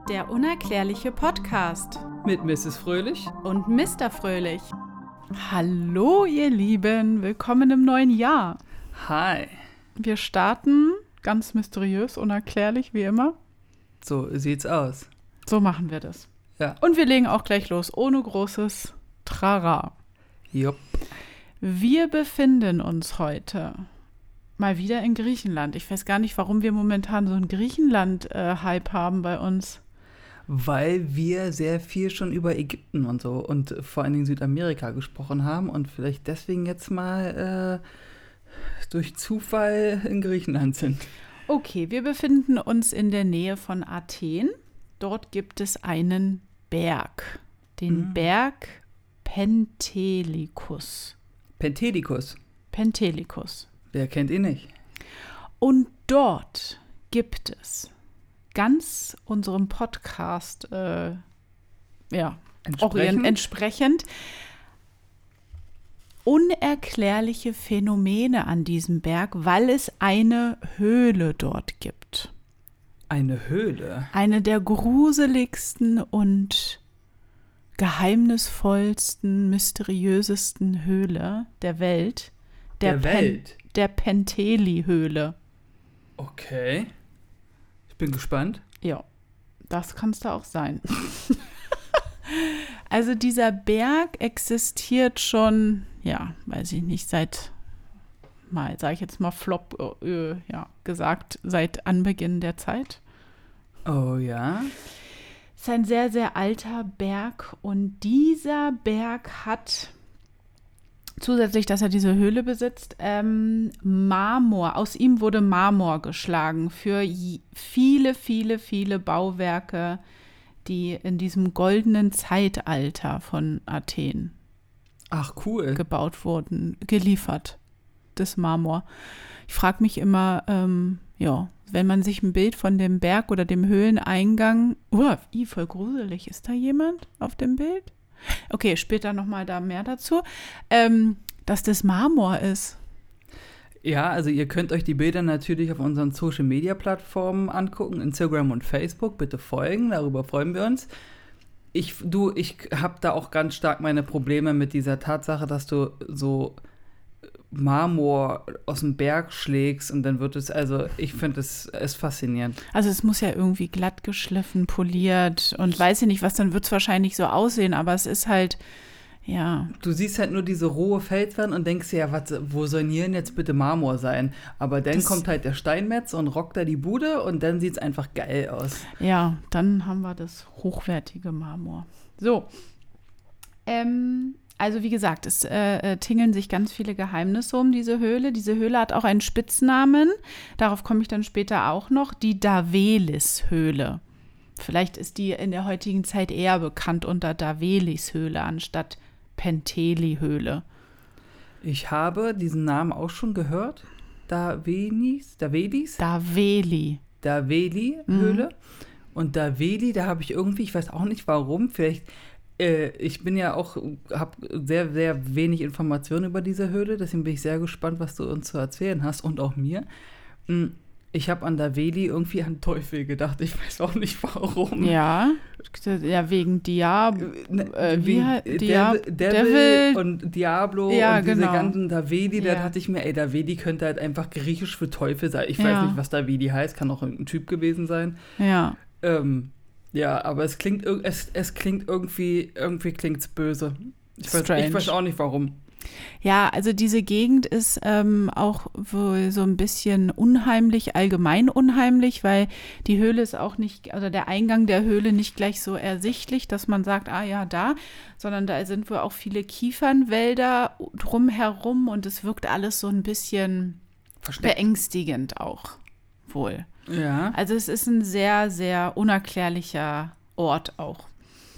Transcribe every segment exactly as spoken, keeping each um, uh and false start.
Der unerklärliche Podcast mit Misses Fröhlich und Mister Fröhlich. Hallo ihr Lieben, willkommen im neuen Jahr. Hi. Wir starten ganz mysteriös, unerklärlich wie immer. So sieht's aus. So machen wir das. Ja. Und wir legen auch gleich los, ohne großes Trara. Jupp. Wir befinden uns heute mal wieder in Griechenland. Ich weiß gar nicht, warum wir momentan so einen Griechenland-Hype haben bei uns. Weil wir sehr viel schon über Ägypten und so und vor allen Dingen Südamerika gesprochen haben und vielleicht deswegen jetzt mal äh, durch Zufall in Griechenland sind. Okay, wir befinden uns in der Nähe von Athen. Dort gibt es einen Berg, den mhm. Berg Pentelicus. Pentelicus. Pentelicus. Wer kennt ihn nicht? Und dort gibt es ganz unserem Podcast äh, ja, entsprechend? entsprechend unerklärliche Phänomene an diesem Berg, weil es eine Höhle dort gibt. Eine Höhle? Eine der gruseligsten und geheimnisvollsten, mysteriösesten Höhle der Welt. Der, der Welt? Pen- der Penteli-Höhle. Okay. Ich bin gespannt. Ja, das kann es da auch sein. Also dieser Berg existiert schon, ja, weiß ich nicht, seit, mal, sage ich jetzt mal flop, äh, ja, gesagt, seit Anbeginn der Zeit. Oh ja? Es ist ein sehr, sehr alter Berg und dieser Berg hat zusätzlich, dass er diese Höhle besitzt, ähm, Marmor. Aus ihm wurde Marmor geschlagen für j- viele, viele, viele Bauwerke, die in diesem goldenen Zeitalter von Athen Ach, cool. gebaut wurden, geliefert, das Marmor. Ich frage mich immer, ähm, ja, wenn man sich ein Bild von dem Berg oder dem Höhleneingang, oh, ih, voll gruselig, ist da jemand auf dem Bild? Okay, später nochmal da mehr dazu, ähm, dass das Marmor ist. Ja, also ihr könnt euch die Bilder natürlich auf unseren Social-Media-Plattformen angucken, Instagram und Facebook, bitte folgen, darüber freuen wir uns. Ich, du, ich habe da auch ganz stark meine Probleme mit dieser Tatsache, dass du so Marmor aus dem Berg schlägst und dann wird es, also ich finde es ist faszinierend. Also es muss ja irgendwie glatt geschliffen, poliert und weiß ich nicht was, dann wird es wahrscheinlich so aussehen, aber es ist halt, ja. Du siehst halt nur diese rohe Felswand und denkst dir, ja, was, wo soll hier denn jetzt bitte Marmor sein? Aber dann das kommt halt der Steinmetz und rockt da die Bude und dann sieht es einfach geil aus. Ja, dann haben wir das hochwertige Marmor. So, ähm, also wie gesagt, es äh, tingeln sich ganz viele Geheimnisse um diese Höhle. Diese Höhle hat auch einen Spitznamen, darauf komme ich dann später auch noch, die Davelis-Höhle. Vielleicht ist die in der heutigen Zeit eher bekannt unter Davelis-Höhle anstatt Penteli-Höhle. Ich habe diesen Namen auch schon gehört. Davelis? Davelis? Daveli. Daveli-Höhle. Mhm. Und Daveli, da habe ich irgendwie, ich weiß auch nicht warum, vielleicht ich bin ja auch, habe sehr, sehr wenig Informationen über diese Höhle, deswegen bin ich sehr gespannt, was du uns zu erzählen hast und auch mir. Ich habe an Daveli irgendwie an Teufel gedacht, ich weiß auch nicht warum. Ja, ja wegen Diab, äh, wie wegen Diab Devil, Devil und Diablo ja, und diese genau. ganzen Daveli, da ja. dachte ich mir, ey, Daveli könnte halt einfach griechisch für Teufel sein. Ich ja. weiß nicht, was Daveli heißt, kann auch irgendein Typ gewesen sein. Ja. Ähm, Ja, aber es klingt, es, es klingt irgendwie, irgendwie klingt's böse. Ich weiß, ich weiß auch nicht, warum. Ja, also diese Gegend ist ähm, auch wohl so ein bisschen unheimlich, allgemein unheimlich, weil die Höhle ist auch nicht, also der Eingang der Höhle nicht gleich so ersichtlich, dass man sagt, ah ja, da, sondern da sind wohl auch viele Kiefernwälder drumherum und es wirkt alles so ein bisschen Versteckt. beängstigend auch wohl. Ja. Also es ist ein sehr, sehr unerklärlicher Ort auch.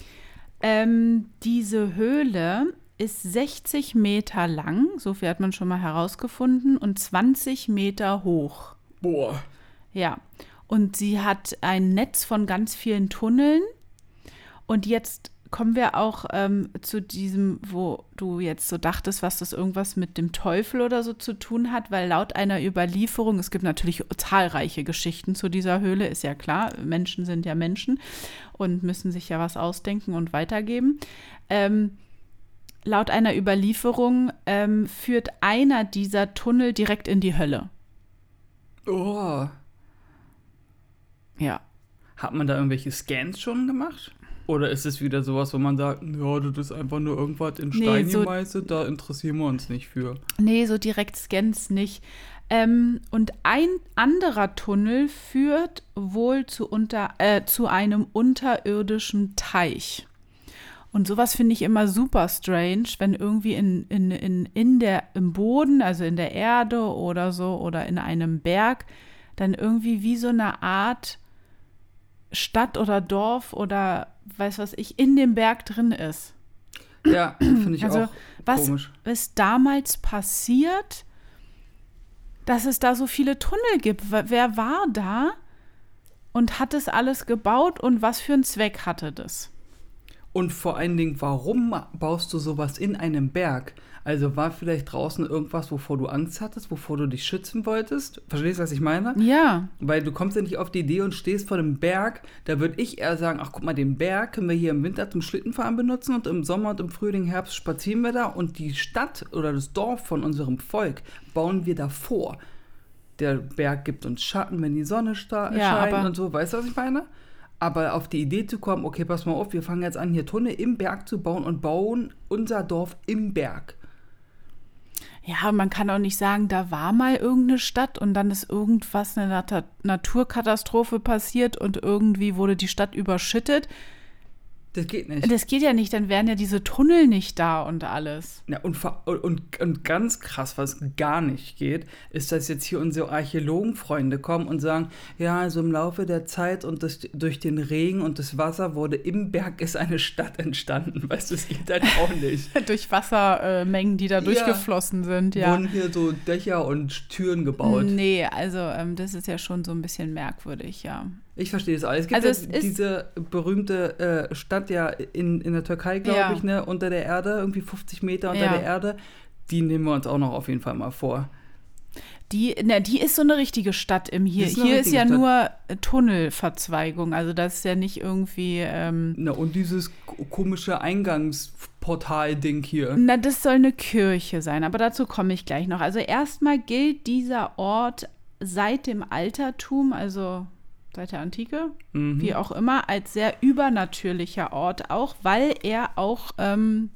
Ähm, diese Höhle ist sechzig Meter lang, so viel hat man schon mal herausgefunden, und zwanzig Meter hoch. Boah. Ja, und sie hat ein Netz von ganz vielen Tunneln. Und jetzt kommen wir auch ähm, zu diesem, wo du jetzt so dachtest, was das irgendwas mit dem Teufel oder so zu tun hat, weil laut einer Überlieferung, es gibt natürlich zahlreiche Geschichten zu dieser Höhle, ist ja klar, Menschen sind ja Menschen und müssen sich ja was ausdenken und weitergeben. Ähm, laut einer Überlieferung ähm, führt einer dieser Tunnel direkt in die Hölle. Oh. Ja. Hat man da irgendwelche Scans schon gemacht? Oder ist es wieder sowas, wo man sagt, ja, das ist einfach nur irgendwas in Stein Nee, so- gemeißelt, da interessieren wir uns nicht für. Nee, so direkt Scans nicht. Ähm, und ein anderer Tunnel führt wohl zu, unter, äh, zu einem unterirdischen Teich. Und sowas finde ich immer super strange, wenn irgendwie in, in, in, in der, im Boden, also in der Erde oder so, oder in einem Berg, dann irgendwie wie so eine Art Stadt oder Dorf oder weiß was ich, in dem Berg drin ist. Ja, finde ich Also auch was komisch. ist damals passiert, dass es da so viele Tunnel gibt? Wer- Wer war da und hat das alles gebaut und was für einen Zweck hatte das? Und vor allen Dingen, warum baust du sowas in einem Berg? Also war vielleicht draußen irgendwas, wovor du Angst hattest, wovor du dich schützen wolltest? Verstehst du, was ich meine? Ja, Weil du kommst ja nicht auf die Idee und stehst vor dem Berg. Da würde ich eher sagen, ach guck mal, den Berg können wir hier im Winter zum Schlittenfahren benutzen und im Sommer und im Frühling, Herbst spazieren wir da und die Stadt oder das Dorf von unserem Volk bauen wir davor. Der Berg gibt uns Schatten, wenn die Sonne sta- Ja, scheint aber- und so. Weißt du, was ich meine? Aber auf die Idee zu kommen, okay, pass mal auf, wir fangen jetzt an, hier Tunnel im Berg zu bauen und bauen unser Dorf im Berg. ja, man kann auch nicht sagen, da war mal irgendeine Stadt und dann ist irgendwas, eine Nat- Naturkatastrophe passiert und irgendwie wurde die Stadt überschüttet. Das geht nicht. Das geht ja nicht, dann wären ja diese Tunnel nicht da und alles. Ja, und, ver- und, und ganz krass, was gar nicht geht, ist, dass jetzt hier unsere Archäologenfreunde kommen und sagen, ja, also im Laufe der Zeit und das, durch den Regen und das Wasser wurde im Berg ist eine Stadt entstanden. Weißt du, das geht halt auch nicht. Durch Wassermengen, die da Ja. durchgeflossen sind, ja. Wurden hier so Dächer und Türen gebaut. Nee, also ähm, das ist ja schon so ein bisschen merkwürdig, ja. Ich verstehe das alles. Es gibt Also ja es ist- diese berühmte äh, Stadt ja in, in der Türkei, glaube Ja. ich, ne, unter der Erde, irgendwie fünfzig Meter unter Ja. der Erde. Die nehmen wir uns auch noch auf jeden Fall mal vor. Die, na, die ist so eine richtige Stadt im Hier. Das ist eine Hier ist ja richtige Stadt. nur äh, Tunnelverzweigung, also das ist ja nicht irgendwie, ähm, Na, und dieses k- komische Eingangsportal-Ding hier. na, das soll eine Kirche sein, aber dazu komme ich gleich noch. Also erstmal gilt dieser Ort seit dem Altertum, also seit der Antike, Mhm. wie auch immer, als sehr übernatürlicher Ort auch, weil er auch ähm,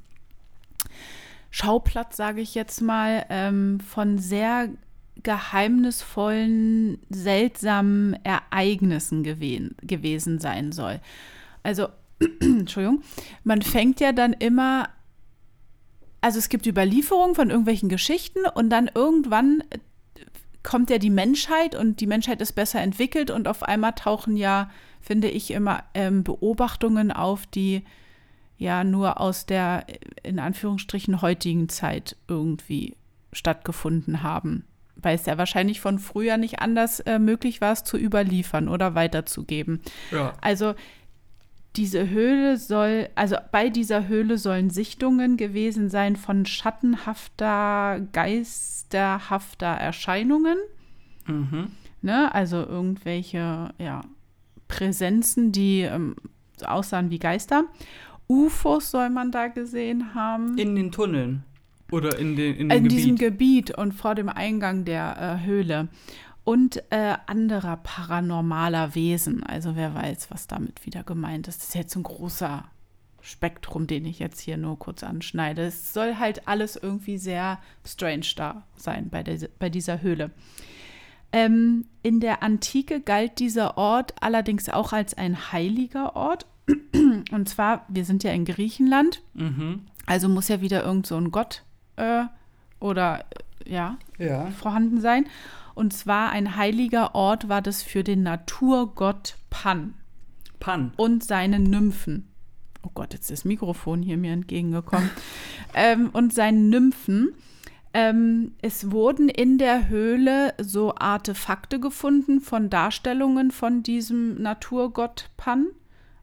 Schauplatz, sage ich jetzt mal, ähm, von sehr geheimnisvollen, seltsamen Ereignissen gewen- gewesen sein soll. Also, Entschuldigung, man fängt ja dann immer, also es gibt Überlieferungen von irgendwelchen Geschichten und dann irgendwann äh, kommt ja die Menschheit und die Menschheit ist besser entwickelt und auf einmal tauchen ja, finde ich, immer ähm, Beobachtungen auf, die ja nur aus der, in Anführungsstrichen, heutigen Zeit irgendwie stattgefunden haben. Weil es ja wahrscheinlich von früher nicht anders äh, möglich war, es zu überliefern oder weiterzugeben. Ja. Also diese Höhle soll, also bei dieser Höhle sollen Sichtungen gewesen sein von schattenhafter, geisterhafter Erscheinungen. Mhm. Ne? Also irgendwelche, ja, Präsenzen, die ähm, so aussahen wie Geister. U F Os soll man da gesehen haben. In den Tunneln. Oder in, den, in dem in Gebiet. diesem Gebiet und vor dem Eingang der äh, Höhle. Und äh, anderer paranormaler Wesen. Also wer weiß, was damit wieder gemeint ist. Das ist jetzt ein großer Spektrum, den ich jetzt hier nur kurz anschneide. Es soll halt alles irgendwie sehr strange da sein bei, der, bei dieser Höhle. Ähm, in der Antike galt dieser Ort allerdings auch als ein heiliger Ort. Und zwar, wir sind ja in Griechenland, Mhm. also muss ja wieder irgend so ein Gott äh, oder äh, ja, Ja. vorhanden sein. Und zwar ein heiliger Ort war das für den Naturgott Pan Pan. und seine Nymphen. Oh Gott, jetzt ist das Mikrofon hier mir entgegengekommen. ähm, und seinen Nymphen. Ähm, es wurden in der Höhle so Artefakte gefunden von Darstellungen von diesem Naturgott Pan.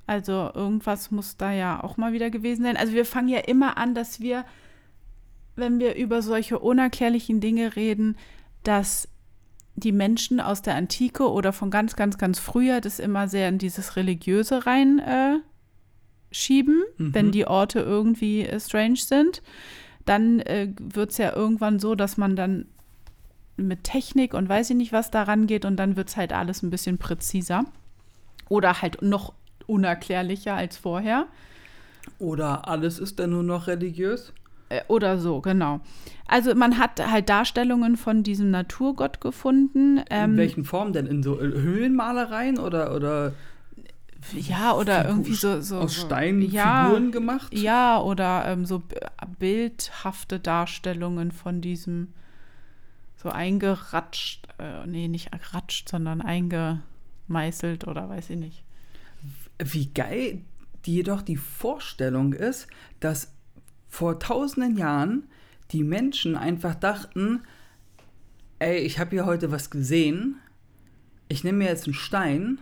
Also irgendwas muss da ja auch mal wieder gewesen sein. Also wir fangen ja immer an, dass wir, wenn wir über solche unerklärlichen Dinge reden, dass die Menschen aus der Antike oder von ganz, ganz, ganz früher das immer sehr in dieses Religiöse rein äh, schieben, mhm. wenn die Orte irgendwie äh, strange sind. Dann äh, wird es ja irgendwann so, dass man dann mit Technik und weiß ich nicht, was daran geht und dann wird es halt alles ein bisschen präziser oder halt noch unerklärlicher als vorher. Oder alles ist dann nur noch religiös? Äh, oder so, genau. Also man hat halt Darstellungen von diesem Naturgott gefunden. Ähm, in welchen Formen denn? In so Höhlenmalereien oder, oder ja, oder Figur, irgendwie so, so aus Stein ja, Figuren gemacht? Ja, oder ähm, so bildhafte Darstellungen von diesem so eingeratscht, äh, nee, nicht geratscht, sondern eingemeißelt oder weiß ich nicht. Wie geil die jedoch die Vorstellung ist, dass vor tausenden Jahren die Menschen einfach dachten, ey, ich habe hier heute was gesehen, ich nehme mir jetzt einen Stein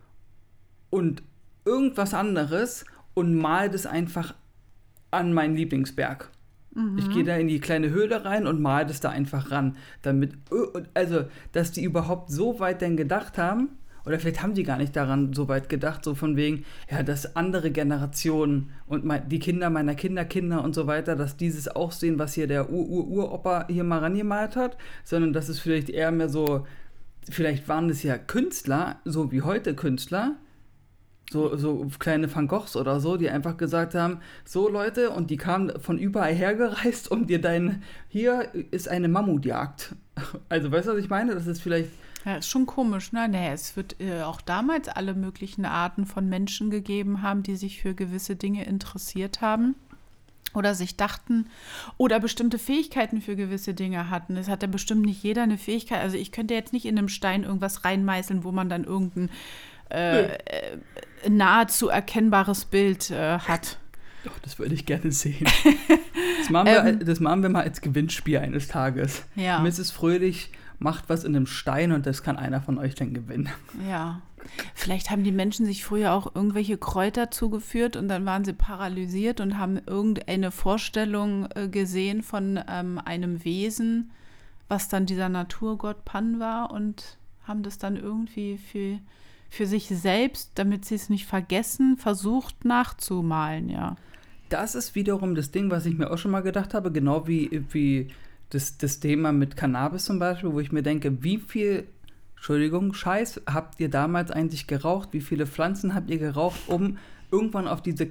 und irgendwas anderes und male das einfach an meinen Lieblingsberg. Mhm. Ich gehe da in die kleine Höhle rein und male das da einfach ran. Damit, also, dass die überhaupt so weit denn gedacht haben, oder vielleicht haben die gar nicht daran so weit gedacht, so von wegen, ja, dass andere Generationen und mein, die Kinder meiner Kinderkinder und so weiter, dass dieses auch sehen, was hier der Ur-Ur-Uropa hier mal rangemalt hat, sondern dass es vielleicht eher mehr so, vielleicht waren es ja Künstler, so wie heute Künstler, So, so kleine Van Goghs oder so, die einfach gesagt haben, so Leute, und die kamen von überall hergereist, um dir dein, hier ist eine Mammutjagd. Also weißt du, was ich meine? Das ist vielleicht... Ja, ist schon komisch, ne? Naja, es wird äh, auch damals alle möglichen Arten von Menschen gegeben haben, die sich für gewisse Dinge interessiert haben oder sich dachten oder bestimmte Fähigkeiten für gewisse Dinge hatten. Es hat ja bestimmt nicht jeder eine Fähigkeit. Also ich könnte jetzt nicht in einem Stein irgendwas reinmeißeln, wo man dann irgendein Äh, äh, nahezu erkennbares Bild äh, hat. Doch, das würde ich gerne sehen. Das machen, wir, ähm, das machen wir mal als Gewinnspiel eines Tages. Ja. Misses Fröhlich macht was in einem Stein und das kann einer von euch dann gewinnen. Ja. Vielleicht haben die Menschen sich früher auch irgendwelche Kräuter zugeführt und dann waren sie paralysiert und haben irgendeine Vorstellung äh, gesehen von ähm, einem Wesen, was dann dieser Naturgott Pan war und haben das dann irgendwie für für sich selbst, damit sie es nicht vergessen, versucht nachzumalen, ja. Das ist wiederum das Ding, was ich mir auch schon mal gedacht habe, genau wie, wie das, das Thema mit Cannabis zum Beispiel, wo ich mir denke, wie viel, Entschuldigung, Scheiß habt ihr damals eigentlich geraucht? Wie viele Pflanzen habt ihr geraucht, um irgendwann auf diese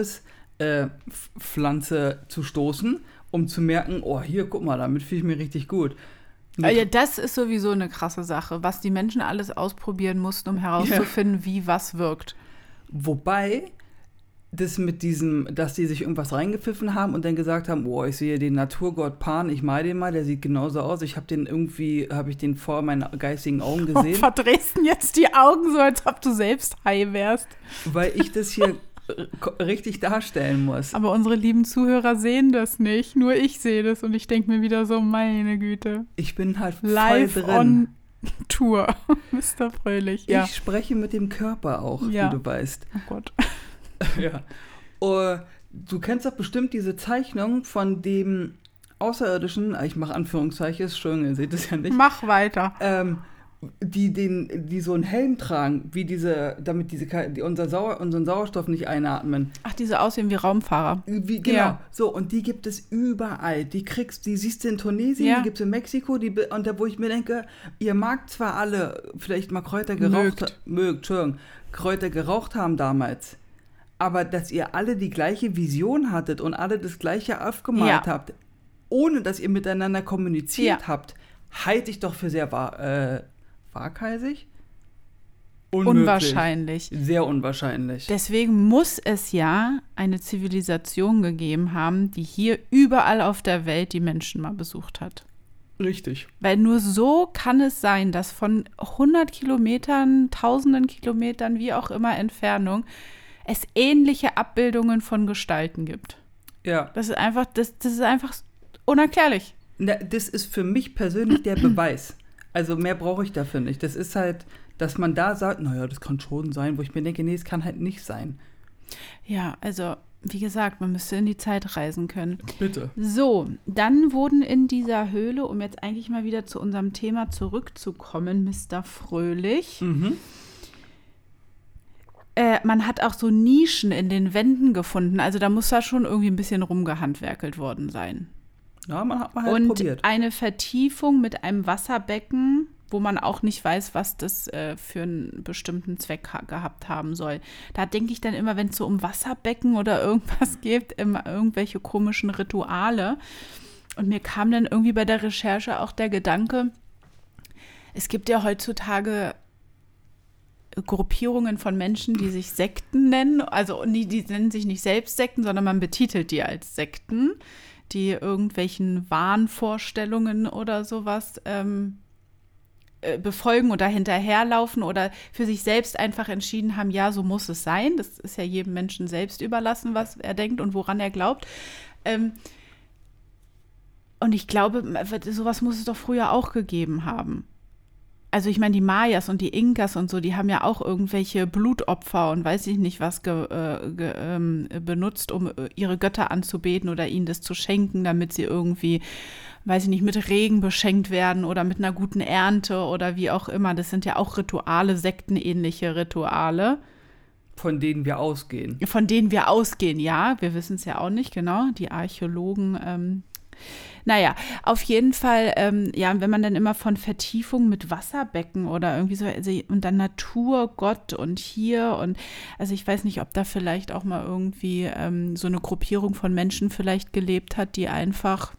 Cannabis-Pflanze äh, zu stoßen, um zu merken, oh, hier, guck mal, damit fühle ich mich richtig gut. Ja, das ist sowieso eine krasse Sache, was die Menschen alles ausprobieren mussten, um herauszufinden, ja. wie was wirkt. Wobei, das mit diesem, dass die sich irgendwas reingepfiffen haben und dann gesagt haben, oh, ich sehe den Naturgott Pan, ich mal den mal, der sieht genauso aus. Ich habe den irgendwie, habe ich den vor meinen geistigen Augen gesehen. Oh, verdrehst du jetzt die Augen so, als ob du selbst high wärst? Weil ich das hier richtig darstellen muss. Aber unsere lieben Zuhörer sehen das nicht. Nur ich sehe das und ich denke mir wieder so, meine Güte. Ich bin halt voll live drin. On Tour, Mister Fröhlich. Ja. Ich spreche mit dem Körper auch, ja. wie du weißt. Oh Gott. Ja. Uh, du kennst doch bestimmt diese Zeichnung von dem Außerirdischen, ich mache Anführungszeichen, Entschuldigung, ihr seht es ja nicht. Mach weiter. Ähm, die, den, die so einen Helm tragen, wie diese, damit diese, die unser Sauer, unseren Sauerstoff nicht einatmen. Ach, die so aussehen wie Raumfahrer. Wie, genau, ja. So, und die gibt es überall. Die kriegst, die siehst du in Tunesien, ja. Die gibt es in Mexiko, die, und da, wo ich mir denke, ihr mag zwar alle vielleicht mal Kräuter geraucht, mögt, mögt Entschuldigung, Kräuter geraucht haben damals, aber dass ihr alle die gleiche Vision hattet und alle das gleiche aufgemalt ja. habt, ohne dass ihr miteinander kommuniziert ja. habt, halte ich doch für sehr wahr, äh, waghalsig? Unmöglich. Unwahrscheinlich. Sehr unwahrscheinlich. Deswegen muss es ja eine Zivilisation gegeben haben, die hier überall auf der Welt die Menschen mal besucht hat. Richtig. Weil nur so kann es sein, dass von hundert Kilometern, tausenden Kilometern, wie auch immer Entfernung, es ähnliche Abbildungen von Gestalten gibt. Ja. Das ist einfach, das, das ist einfach unerklärlich. Na, das ist für mich persönlich der Beweis. Also mehr brauche ich dafür nicht. Das ist halt, dass man da sagt, naja, das kann schon sein, wo ich mir denke, nee, es kann halt nicht sein. Ja, also wie gesagt, man müsste in die Zeit reisen können. Bitte. So, dann wurden in dieser Höhle, um jetzt eigentlich mal wieder zu unserem Thema zurückzukommen, Mister Fröhlich, Mhm. äh, man hat auch so Nischen in den Wänden gefunden. Also da muss da schon irgendwie ein bisschen rumgehandwerkelt worden sein. Ja, man hat mal halt Und probiert. eine Vertiefung mit einem Wasserbecken, wo man auch nicht weiß, was das äh, für einen bestimmten Zweck ha- gehabt haben soll. Da denke ich dann immer, wenn es so um Wasserbecken oder irgendwas geht, immer irgendwelche komischen Rituale. Und mir kam dann irgendwie bei der Recherche auch der Gedanke, es gibt ja heutzutage Gruppierungen von Menschen, die sich Sekten nennen. Also die, die nennen sich nicht selbst Sekten, sondern man betitelt die als Sekten, die irgendwelchen Wahnvorstellungen oder sowas ähm, äh, befolgen oder hinterherlaufen oder für sich selbst einfach entschieden haben, ja, so muss es sein. Das ist ja jedem Menschen selbst überlassen, was er denkt und woran er glaubt. Ähm, und ich glaube, sowas muss es doch früher auch gegeben haben. Also ich meine, die Mayas und die Inkas und so, die haben ja auch irgendwelche Blutopfer und weiß ich nicht was ge, äh, ge, ähm, benutzt, um ihre Götter anzubeten oder ihnen das zu schenken, damit sie irgendwie, weiß ich nicht, mit Regen beschenkt werden oder mit einer guten Ernte oder wie auch immer. Das sind ja auch Rituale, sektenähnliche Rituale. Von denen wir ausgehen. Von denen wir ausgehen, ja. Wir wissen es ja auch nicht, genau. Die Archäologen ähm, Naja, auf jeden Fall, ähm, ja, wenn man dann immer von Vertiefung mit Wasserbecken oder irgendwie so, also, und dann Natur, Gott und hier und, also ich weiß nicht, ob da vielleicht auch mal irgendwie ähm, so eine Gruppierung von Menschen vielleicht gelebt hat, die einfach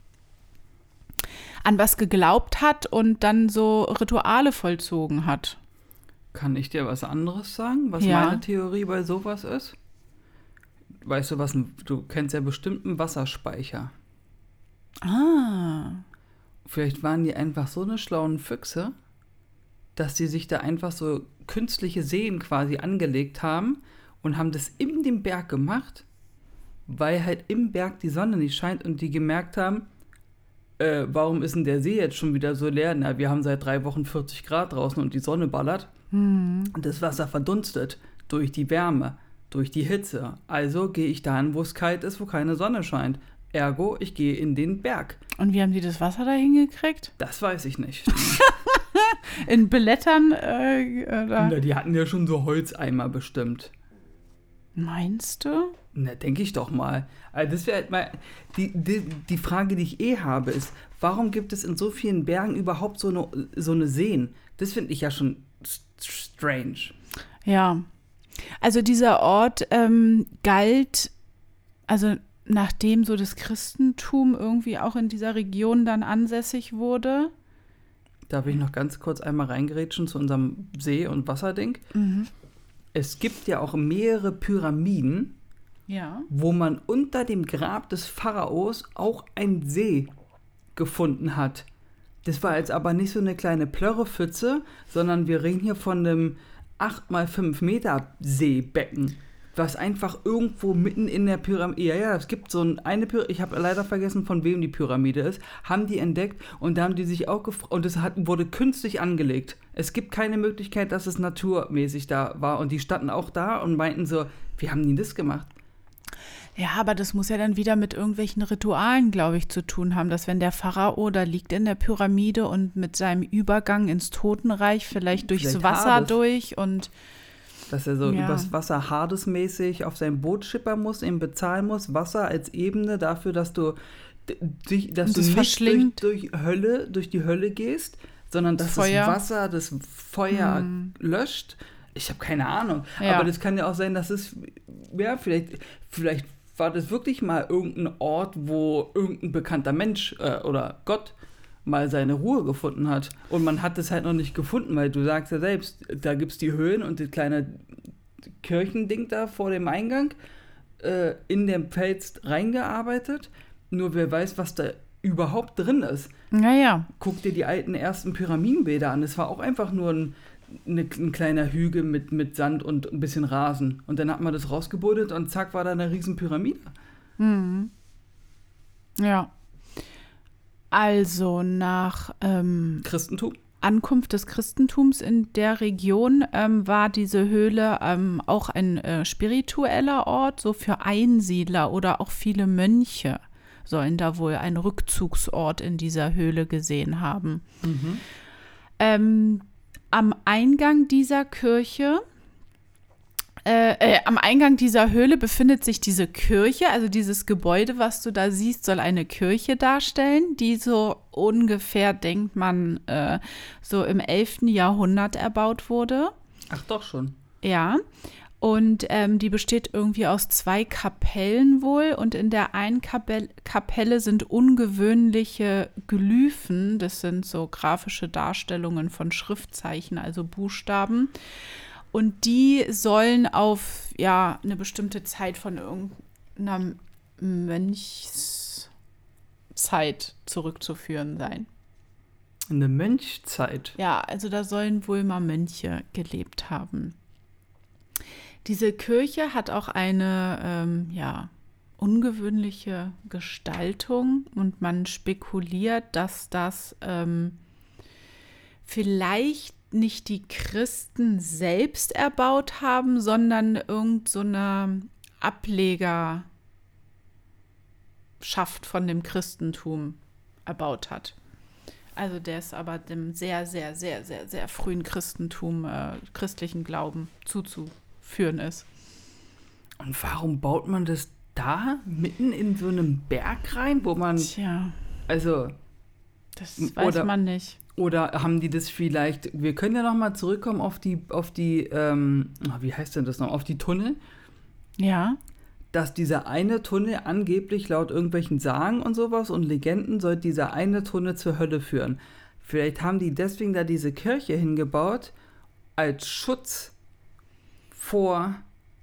an was geglaubt hat und dann so Rituale vollzogen hat. Kann ich dir was anderes sagen, was Ja. meine Theorie bei sowas ist? Weißt du was, ein, du kennst ja bestimmt einen Wasserspeicher. Ah. Vielleicht waren die einfach so eine schlauen Füchse, dass die sich da einfach so künstliche Seen quasi angelegt haben und haben das in dem Berg gemacht, weil halt im Berg die Sonne nicht scheint und die gemerkt haben, äh, warum ist denn der See jetzt schon wieder so leer? Na, wir haben seit drei Wochen vierzig Grad draußen und die Sonne ballert. Hm. Und das Wasser verdunstet durch die Wärme, durch die Hitze. Also gehe ich dahin, wo es kalt ist, wo keine Sonne scheint. Ergo, ich gehe in den Berg. Und wie haben die das Wasser da hingekriegt? Das weiß ich nicht. In Blättern? Äh, oder? Na, die hatten ja schon so Holzeimer bestimmt. Meinst du? Na, denke ich doch mal. Also das wäre halt mal die, die, die Frage, die ich eh habe, ist, warum gibt es in so vielen Bergen überhaupt so eine, so eine Seen? Das finde ich ja schon strange. Ja. Also dieser Ort ähm, galt, also nachdem so das Christentum irgendwie auch in dieser Region dann ansässig wurde. Darf ich noch ganz kurz einmal reingerätschen zu unserem See- und Wasserding? Mhm. Es gibt ja auch mehrere Pyramiden, Ja. wo man unter dem Grab des Pharaos auch einen See gefunden hat. Das war jetzt aber nicht so eine kleine Plörrepfütze, sondern wir reden hier von einem acht mal fünf Meter Seebecken, was einfach irgendwo mitten in der Pyramide, ja, ja, es gibt so ein, eine Pyramide, ich habe leider vergessen, von wem die Pyramide ist, haben die entdeckt und da haben die sich auch gefragt, und es hat, wurde künstlich angelegt. Es gibt keine Möglichkeit, dass es naturmäßig da war und die standen auch da und meinten so, wie haben die das gemacht? Ja, aber das muss ja dann wieder mit irgendwelchen Ritualen, glaube ich, zu tun haben, dass wenn der Pharao da liegt in der Pyramide und mit seinem Übergang ins Totenreich vielleicht durchs Vielleicht Wasser Hades. durch und Dass er so Ja. übers Wasser Hades-mäßig auf sein Boot schippern muss, ihm bezahlen muss, Wasser als Ebene dafür, dass du d- dich, dass Und du das nicht durch, verschlingt. durch Hölle, durch die Hölle gehst, sondern dass das, Feuer. Wasser das Feuer Hm. löscht. Ich habe keine Ahnung. Ja. Aber das kann ja auch sein, dass es, ja, vielleicht, vielleicht war das wirklich mal irgendein Ort, wo irgendein bekannter Mensch äh, oder Gott mal seine Ruhe gefunden hat. Und man hat es halt noch nicht gefunden, weil du sagst ja selbst, da gibt es die Höhlen und das kleine Kirchending da vor dem Eingang äh, in den Fels reingearbeitet. Nur wer weiß, was da überhaupt drin ist. naja. Guck dir die alten ersten Pyramidenbilder an. Es war auch einfach nur ein, eine, ein kleiner Hügel mit, mit Sand und ein bisschen Rasen. Und dann hat man das rausgebuddelt und zack, war da eine riesen Pyramide. Mhm. Ja. Also nach ähm, Christentum? Ankunft des Christentums in der Region ähm, war diese Höhle ähm, auch ein äh, spiritueller Ort, so für Einsiedler oder auch viele Mönche sollen da wohl einen Rückzugsort in dieser Höhle gesehen haben. Mhm. Ähm, am Eingang dieser Kirche Äh, äh, am Eingang dieser Höhle befindet sich diese Kirche, also dieses Gebäude, was du da siehst, soll eine Kirche darstellen, die so ungefähr, denkt man, äh, so im elften Jahrhundert erbaut wurde. Ach doch schon. Ja, und ähm, die besteht irgendwie aus zwei Kapellen wohl und in der einen Kapelle, Kapelle sind ungewöhnliche Glyphen, das sind so grafische Darstellungen von Schriftzeichen, also Buchstaben. Und die sollen auf ja, eine bestimmte Zeit von irgendeiner Mönchszeit zurückzuführen sein. Eine Mönchzeit? Ja, also da sollen wohl mal Mönche gelebt haben. Diese Kirche hat auch eine ähm, ja, ungewöhnliche Gestaltung und man spekuliert, dass das ähm, vielleicht nicht die Christen selbst erbaut haben, sondern irgend so eine Ablegerschaft von dem Christentum erbaut hat. Also der ist aber dem sehr, sehr, sehr, sehr, sehr frühen Christentum, äh, christlichen Glauben zuzuführen ist. Und warum baut man das da mitten in so einem Berg rein, wo man, Tja, also das weiß oder, man nicht. Oder haben die das vielleicht, wir können ja noch mal zurückkommen auf die, auf die, ähm, wie heißt denn das noch, auf die Tunnel, Ja. dass dieser eine Tunnel angeblich laut irgendwelchen Sagen und sowas und Legenden soll dieser eine Tunnel zur Hölle führen. Vielleicht haben die deswegen da diese Kirche hingebaut als Schutz vor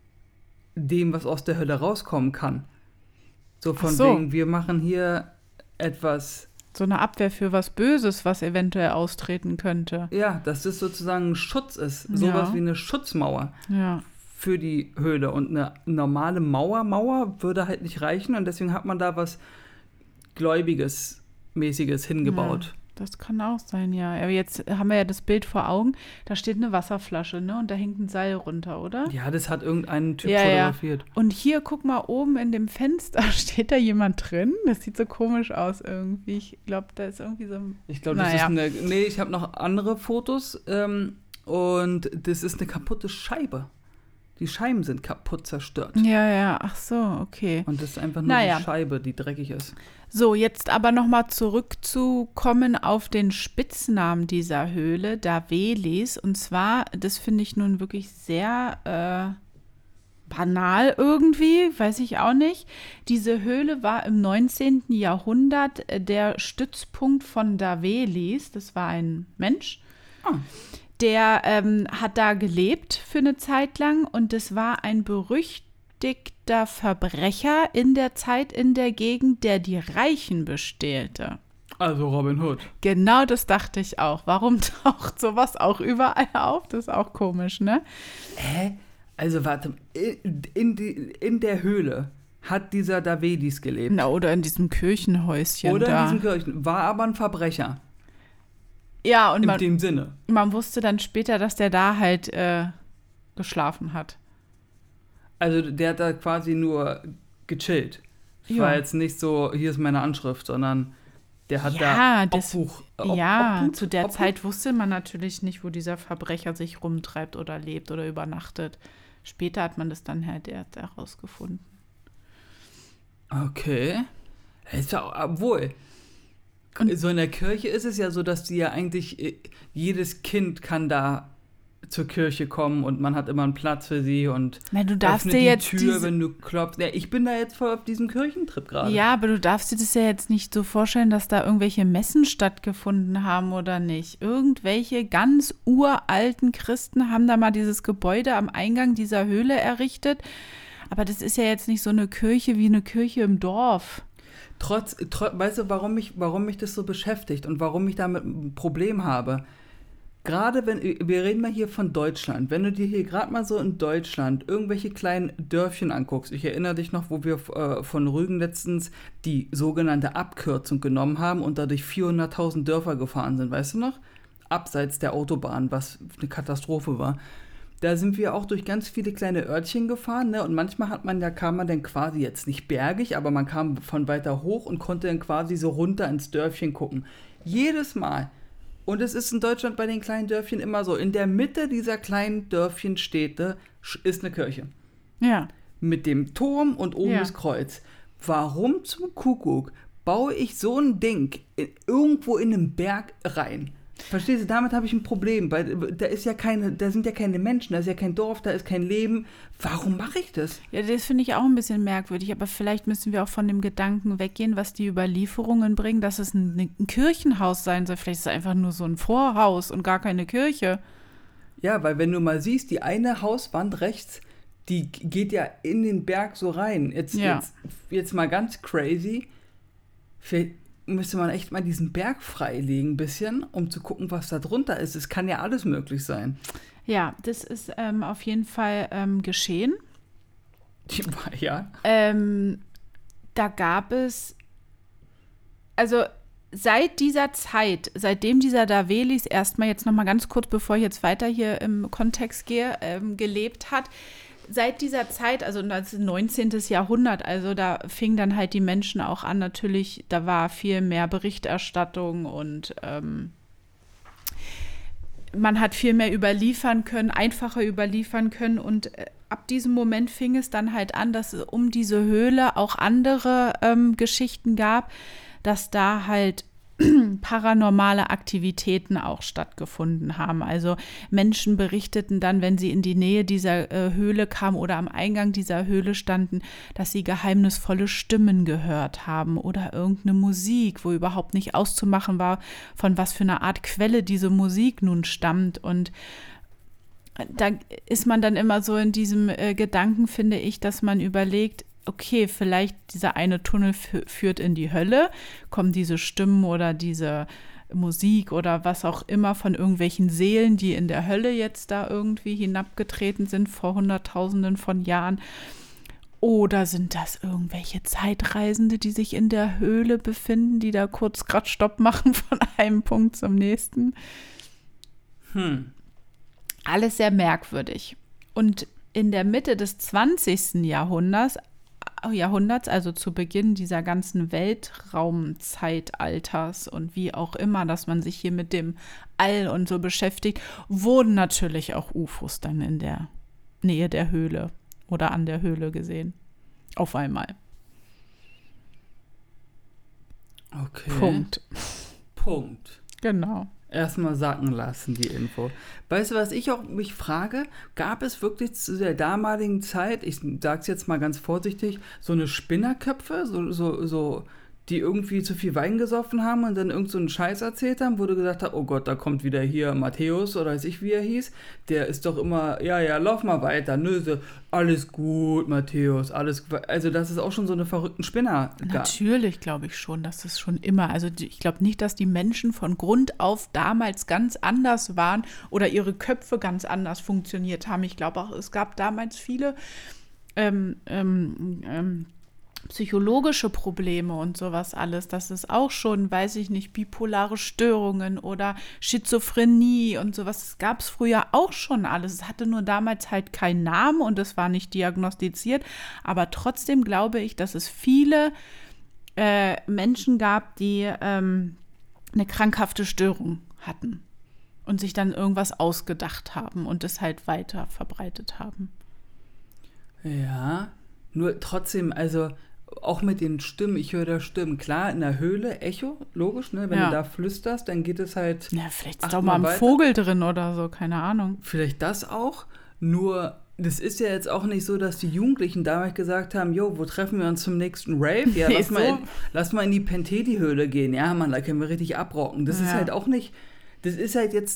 dem, was aus der Hölle rauskommen kann. So von Ach so. wegen, wir machen hier etwas. So eine Abwehr für was Böses, was eventuell austreten könnte. Ja, dass das sozusagen ein Schutz ist. Sowas Ja. wie eine Schutzmauer Ja. für die Höhle. Und eine normale Mauer, Mauer würde halt nicht reichen. Und deswegen hat man da was Gläubiges, Mäßiges hingebaut. Ja, das kann auch sein, ja. Aber jetzt haben wir ja das Bild vor Augen. Da steht eine Wasserflasche, ne? Und da hängt ein Seil runter, oder? Ja, das hat irgendein Typ Ja, ja. fotografiert. Und hier, guck mal, oben in dem Fenster steht da jemand drin. Das sieht so komisch aus irgendwie. Ich glaube, da ist irgendwie so ein... Ich glaube, das Naja. ist eine. Nee, ich habe noch andere Fotos. Ähm, und das ist eine kaputte Scheibe. Die Scheiben sind kaputt zerstört. Ja, ja, ach so, okay. Und das ist einfach nur Naja. die Scheibe, die dreckig ist. So, jetzt aber nochmal zurückzukommen auf den Spitznamen dieser Höhle, Davelis. Und zwar, das finde ich nun wirklich sehr äh, banal irgendwie, weiß ich auch nicht. Diese Höhle war im neunzehnten Jahrhundert äh, der Stützpunkt von Davelis. Das war ein Mensch. Oh. Der ähm, hat da gelebt für eine Zeit lang und das war ein berüchtigter Verbrecher in der Zeit in der Gegend, der die Reichen bestehlte. Also Robin Hood. Genau das dachte ich auch. Warum taucht sowas auch überall auf? Das ist auch komisch, ne? Hä? Also warte, in, in, die, in der Höhle hat dieser Davelis gelebt. Na, oder in diesem Kirchenhäuschen Oder da. in diesem Kirchen. War aber ein Verbrecher. Ja, und In man, dem Sinne. man wusste dann später, dass der da halt äh, geschlafen hat. Also der hat da quasi nur gechillt. Es Ja. war jetzt nicht so, hier ist meine Anschrift, sondern der hat Ja, da das- Obbuch. äh, Ob- ja, Obhut? zu der Obhut? Zeit wusste man natürlich nicht, wo dieser Verbrecher sich rumtreibt oder lebt oder übernachtet. Später hat man das dann halt erst herausgefunden. Okay. Ist ja, obwohl, so in der Kirche ist es ja so, dass die ja eigentlich, äh, jedes Kind kann da zur Kirche kommen und man hat immer einen Platz für sie und Na, du darfst öffnet dir die jetzt Tür, diese, wenn du klopfst. Ja, ich bin da jetzt voll auf diesem Kirchentrip gerade. ja, aber du darfst dir das ja jetzt nicht so vorstellen, dass da irgendwelche Messen stattgefunden haben oder nicht. Irgendwelche ganz uralten Christen haben da mal dieses Gebäude am Eingang dieser Höhle errichtet. Aber das ist ja jetzt nicht so eine Kirche wie eine Kirche im Dorf. Trotz, tro- weißt du, warum mich, warum mich das so beschäftigt und warum ich damit ein Problem habe? Gerade wenn, wir reden mal hier von Deutschland, wenn du dir hier gerade mal so in Deutschland irgendwelche kleinen Dörfchen anguckst, ich erinnere dich noch, wo wir äh, von Rügen letztens die sogenannte Abkürzung genommen haben und dadurch vierhunderttausend Dörfer gefahren sind, weißt du noch? abseits der Autobahn, was eine Katastrophe war. Da sind wir auch durch ganz viele kleine Örtchen gefahren, ne? Und manchmal hat man, da kam man dann quasi jetzt nicht bergig, aber man kam von weiter hoch und konnte dann quasi so runter ins Dörfchen gucken. Jedes Mal. Und es ist in Deutschland bei den kleinen Dörfchen immer so, in der Mitte dieser kleinen Dörfchenstädte ist eine Kirche. Ja. Mit dem Turm und oben Ja. das Kreuz. Warum zum Kuckuck baue ich so ein Ding in, irgendwo in einen Berg rein? Verstehst du, damit habe ich ein Problem, weil da ist ja keine, da sind ja keine Menschen, da ist ja kein Dorf, da ist kein Leben. Warum mache ich das? Ja, das finde ich auch ein bisschen merkwürdig, aber vielleicht müssen wir auch von dem Gedanken weggehen, was die Überlieferungen bringen, dass es ein, ein Kirchenhaus sein soll. Vielleicht ist es einfach nur so ein Vorhaus und gar keine Kirche. Ja, weil wenn du mal siehst, die eine Hauswand rechts, die geht ja in den Berg so rein. Jetzt, Ja. jetzt, jetzt mal ganz crazy. Vielleicht müsste man echt mal diesen Berg freilegen ein bisschen, um zu gucken, was da drunter ist. Es kann ja alles möglich sein. Ja, das ist ähm, auf jeden Fall ähm, geschehen. Ja. Ähm, da gab es, also seit dieser Zeit, seitdem dieser Davelis erstmal jetzt nochmal ganz kurz, bevor ich jetzt weiter hier im Kontext gehe, ähm, gelebt hat, seit dieser Zeit, also das neunzehnten. Jahrhundert, also da fingen dann halt die Menschen auch an, natürlich, da war viel mehr Berichterstattung und ähm, man hat viel mehr überliefern können, einfacher überliefern können und äh, ab diesem Moment fing es dann halt an, dass es um diese Höhle auch andere ähm, Geschichten gab, dass da halt paranormale Aktivitäten auch stattgefunden haben. Also Menschen berichteten dann, wenn sie in die Nähe dieser äh, Höhle kamen oder am Eingang dieser Höhle standen, dass sie geheimnisvolle Stimmen gehört haben oder irgendeine Musik, wo überhaupt nicht auszumachen war, von was für einer Art Quelle diese Musik nun stammt. Und da ist man dann immer so in diesem äh, Gedanken, finde ich, dass man überlegt, okay, vielleicht dieser eine Tunnel f- führt in die Hölle, kommen diese Stimmen oder diese Musik oder was auch immer von irgendwelchen Seelen, die in der Hölle jetzt da irgendwie hinabgetreten sind vor Hunderttausenden von Jahren. Oder sind das irgendwelche Zeitreisende, die sich in der Höhle befinden, die da kurz grad Stopp machen von einem Punkt zum nächsten? Hm. Alles sehr merkwürdig. Und in der Mitte des zwanzigsten. Jahrhunderts, Jahrhunderts, also zu Beginn dieser ganzen Weltraumzeitalters und wie auch immer, dass man sich hier mit dem All und so beschäftigt, wurden natürlich auch U F Os dann in der Nähe der Höhle oder an der Höhle gesehen. Auf einmal. Okay. Punkt. Punkt. Genau. Erstmal sacken lassen, die Info. Weißt du, was ich auch mich frage? Gab es wirklich zu der damaligen Zeit, ich sag's jetzt mal ganz vorsichtig, so eine Spinnerköpfe, so, so, so, die irgendwie zu viel Wein gesoffen haben und dann irgend so einen Scheiß erzählt haben, wo du gesagt hast, oh Gott, da kommt wieder hier Matthäus oder weiß ich, wie er hieß, der ist doch immer, ja, ja, lauf mal weiter, nö, so, alles gut, Matthäus, alles gut. Also, dass es auch schon so eine verrückten Spinner gab. Natürlich glaube ich schon, dass es schon immer, also die- ich glaube nicht, dass die Menschen von Grund auf damals ganz anders waren oder ihre Köpfe ganz anders funktioniert haben. Ich glaube auch, es gab damals viele ähm, ähm, ähm, psychologische Probleme und sowas alles. Das ist auch schon, weiß ich nicht, bipolare Störungen oder Schizophrenie und sowas. Das gab es früher auch schon alles. Es hatte nur damals halt keinen Namen und es war nicht diagnostiziert. Aber trotzdem glaube ich, dass es viele äh, Menschen gab, die ähm, eine krankhafte Störung hatten und sich dann irgendwas ausgedacht haben und es halt weiter verbreitet haben. Ja, nur trotzdem, also auch mit den Stimmen, ich höre da Stimmen. Klar, in der Höhle, Echo, logisch, ne? Wenn Ja. du da flüsterst, dann geht es halt. Ja, vielleicht ist Acht doch mal mal ein weiter. Vogel drin oder so, keine Ahnung. Vielleicht das auch, nur das ist ja jetzt auch nicht so, dass die Jugendlichen damals gesagt haben, jo, wo treffen wir uns zum nächsten Rave? Ja, Nee, lass, mal so. in, lass mal in die Pentedi-Höhle gehen. Ja, Mann, da können wir richtig abrocken. Das ist Ja. halt auch nicht, das ist halt jetzt,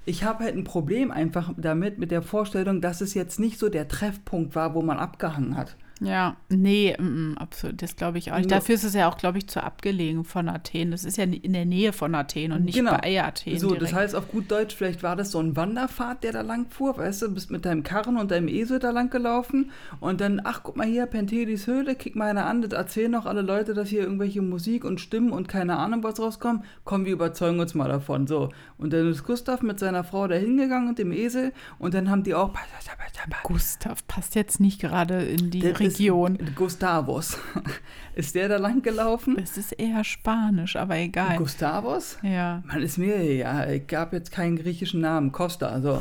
ich habe halt ein Problem einfach damit, mit der Vorstellung, dass es jetzt nicht so der Treffpunkt war, wo man abgehangen hat. Ja, nee, mm, absolut, das glaube ich auch nicht. No. Dafür ist es ja auch, glaube ich, zu abgelegen von Athen. Das ist ja in der Nähe von Athen und nicht Genau. bei Athen So, direkt. das heißt auf gut Deutsch, vielleicht war das so ein Wanderpfad, der da lang fuhr, weißt du, bist mit deinem Karren und deinem Esel da lang gelaufen und dann, ach, guck mal hier, Penthelis Höhle, kick mal einer an, das erzählen noch alle Leute, dass hier irgendwelche Musik und Stimmen und keine Ahnung was rauskommt. Komm, wir überzeugen uns mal davon, so. Und dann ist Gustav mit seiner Frau da hingegangen und dem Esel und dann haben die auch... Gustav passt jetzt nicht gerade in die Das Region. Ist Gustavus. Ist der da lang gelaufen? Es ist eher Spanisch, aber egal. Gustavus? Ja. Man ist mir, ja, ich gab jetzt keinen griechischen Namen. Costa, also.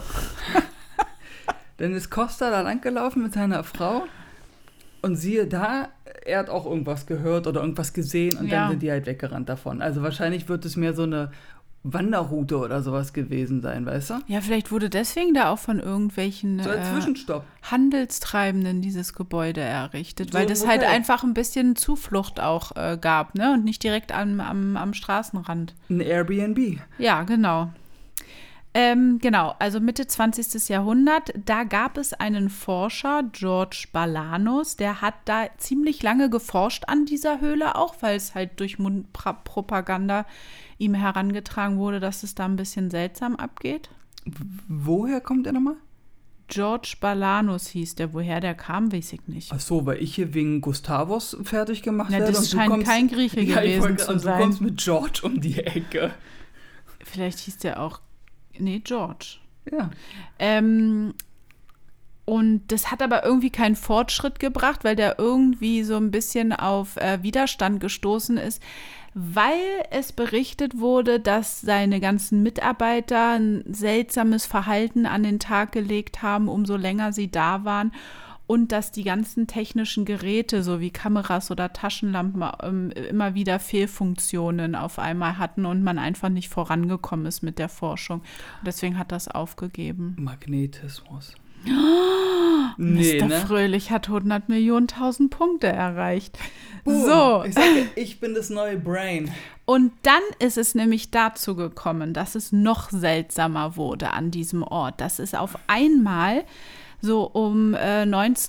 Dann ist Costa da lang gelaufen mit seiner Frau und siehe da, er hat auch irgendwas gehört oder irgendwas gesehen und Ja. dann sind die halt weggerannt davon. Also wahrscheinlich wird es mehr so eine Wanderroute oder sowas gewesen sein, weißt du? Ja, vielleicht wurde deswegen da auch von irgendwelchen So als äh, Zwischenstopp. Handelstreibenden dieses Gebäude errichtet, So weil ein das halt Hotel. einfach ein bisschen Zuflucht auch äh, gab, ne? Und nicht direkt am, am, am Straßenrand. Ein Airbnb. Ja, genau. Ähm, genau, also Mitte zwanzigsten Jahrhundert, da gab es einen Forscher, George Balanos, der hat da ziemlich lange geforscht an dieser Höhle auch, weil es halt durch Mundpropaganda ihm herangetragen wurde, dass es da ein bisschen seltsam abgeht. Woher kommt er nochmal? George Balanos hieß der, woher der kam, weiß ich nicht. Ach so, weil ich hier wegen Gustavus fertig gemacht Ja, werde. das und du scheint kommst, kein Grieche ja, ich gewesen wollte, zu und sein. Du kommst mit George um die Ecke. Vielleicht hieß der auch, nee, George. Ja. Ähm, und das hat aber irgendwie keinen Fortschritt gebracht, weil der irgendwie so ein bisschen auf äh, Widerstand gestoßen ist, weil es berichtet wurde, dass seine ganzen Mitarbeiter ein seltsames Verhalten an den Tag gelegt haben, umso länger sie da waren. Und dass die ganzen technischen Geräte, so wie Kameras oder Taschenlampen, ähm, immer wieder Fehlfunktionen auf einmal hatten und man einfach nicht vorangekommen ist mit der Forschung. Und deswegen hat das aufgegeben. Magnetismus. Oh, Nee, Mister ne? Fröhlich hat hundert Millionen tausend Punkte erreicht. Boom. So, Ich sage, ich bin das neue Brain. und dann ist es nämlich dazu gekommen, dass es noch seltsamer wurde an diesem Ort. Dass es auf einmal so um äh,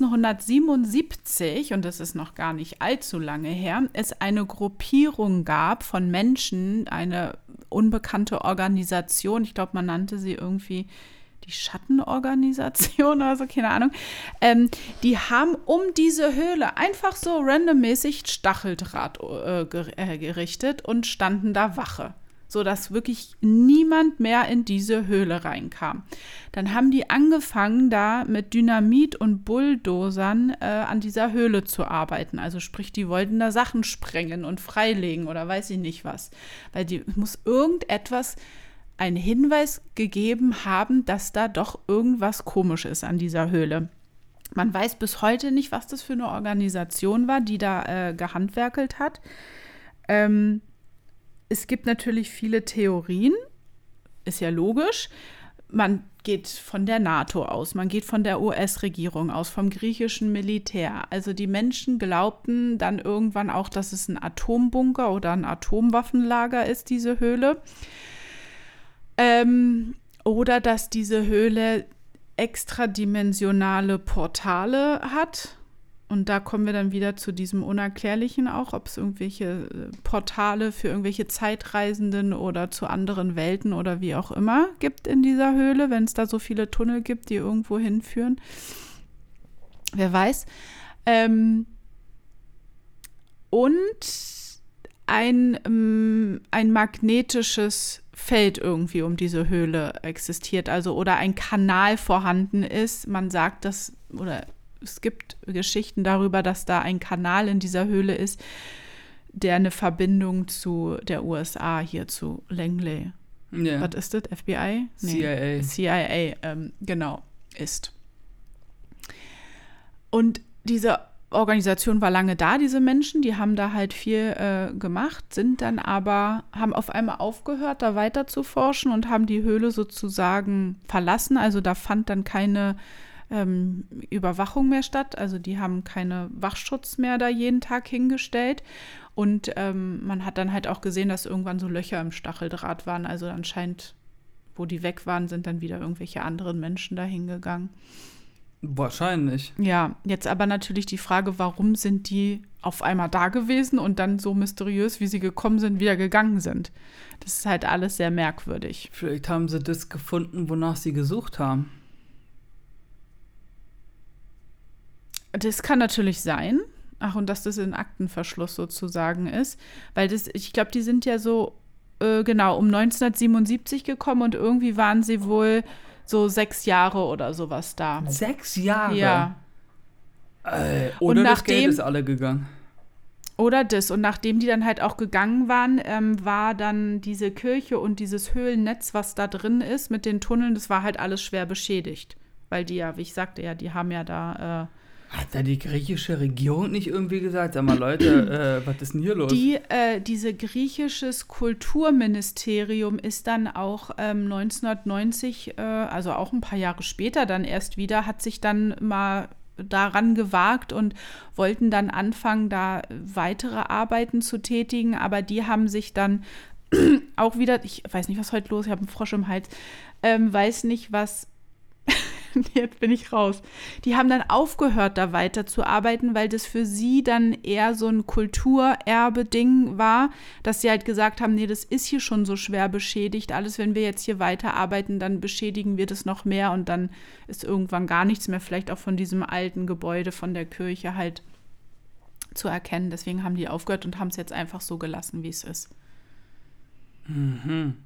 neunzehnhundertsiebenundsiebzig, und das ist noch gar nicht allzu lange her, es eine Gruppierung gab von Menschen, eine unbekannte Organisation, ich glaube, man nannte sie irgendwie die Schattenorganisation oder so, keine Ahnung, ähm, die haben um diese Höhle einfach so randommäßig Stacheldraht äh, ger- äh, gerichtet und standen da Wache, sodass wirklich niemand mehr in diese Höhle reinkam. Dann haben die angefangen, da mit Dynamit und Bulldozern äh, an dieser Höhle zu arbeiten. Also sprich, die wollten da Sachen sprengen und freilegen oder weiß ich nicht was. Weil die muss irgendetwas einen Hinweis gegeben haben, dass da doch irgendwas komisch ist an dieser Höhle. Man weiß bis heute nicht, was das für eine Organisation war, die da äh, gehandwerkelt hat. Ähm, es gibt natürlich viele Theorien, ist ja logisch. Man geht von der NATO aus, man geht von der U S-Regierung aus, vom griechischen Militär. Also die Menschen glaubten dann irgendwann auch, dass es ein Atombunker oder ein Atomwaffenlager ist, diese Höhle. Ähm, oder dass diese Höhle extradimensionale Portale hat. Und da kommen wir dann wieder zu diesem Unerklärlichen auch, ob es irgendwelche Portale für irgendwelche Zeitreisenden oder zu anderen Welten oder wie auch immer gibt in dieser Höhle, wenn es da so viele Tunnel gibt, die irgendwo hinführen. Wer weiß. Ähm, und ein, ähm, ein magnetisches Feld irgendwie um diese Höhle existiert, also oder ein Kanal vorhanden ist. Man sagt das, oder es gibt Geschichten darüber, dass da ein Kanal in dieser Höhle ist, der eine Verbindung zu der U S A hier zu Langley. Ja. Was ist das? F B I? C I A. C I A, ähm, genau, ist. Und diese Organisation war lange da, diese Menschen, die haben da halt viel äh, gemacht, sind dann aber, haben auf einmal aufgehört, da weiter zu forschen und haben die Höhle sozusagen verlassen. Also da fand dann keine ähm, Überwachung mehr statt. Also die haben keine Wachschutz mehr da jeden Tag hingestellt. Und ähm, man hat dann halt auch gesehen, dass irgendwann so Löcher im Stacheldraht waren. Also anscheinend wo die weg waren, sind dann wieder irgendwelche anderen Menschen dahin gegangen. Wahrscheinlich. Ja, jetzt aber natürlich die Frage, warum sind die auf einmal da gewesen und dann so mysteriös, wie sie gekommen sind, wieder gegangen sind. Das ist halt alles sehr merkwürdig. Vielleicht haben sie das gefunden, wonach sie gesucht haben. Das kann natürlich sein. Ach, und dass das in Aktenverschluss sozusagen ist. Weil das, ich glaube, die sind ja so, äh, genau, um neunzehnhundertsiebenundsiebzig gekommen und irgendwie waren sie wohl so sechs Jahre oder sowas da. Sechs Jahre? Ja. Äh, oder und das nachdem, Geld ist alle gegangen. Oder das. Und nachdem die dann halt auch gegangen waren, ähm, war dann diese Kirche und dieses Höhlennetz, was da drin ist mit den Tunneln, das war halt alles schwer beschädigt. Weil die ja, wie ich sagte, ja, die haben ja da... Äh, Hat da die griechische Regierung nicht irgendwie gesagt, sag mal Leute, äh, was ist denn hier los? Die, äh, diese griechisches Kulturministerium ist dann auch ähm, neunzehnhundertneunzig, äh, also auch ein paar Jahre später dann erst wieder, hat sich dann mal daran gewagt und wollten dann anfangen, da weitere Arbeiten zu tätigen, aber die haben sich dann auch wieder, ich weiß nicht, was heute los ist, ich habe einen Frosch im Hals, ähm, weiß nicht, was jetzt bin ich raus. Die haben dann aufgehört, da weiterzuarbeiten, weil das für sie dann eher so ein Kulturerbe-Ding war, dass sie halt gesagt haben, nee, das ist hier schon so schwer beschädigt. Alles, wenn wir jetzt hier weiterarbeiten, dann beschädigen wir das noch mehr und dann ist irgendwann gar nichts mehr, vielleicht auch von diesem alten Gebäude von der Kirche halt zu erkennen. Deswegen haben die aufgehört und haben es jetzt einfach so gelassen, wie es ist. Mhm.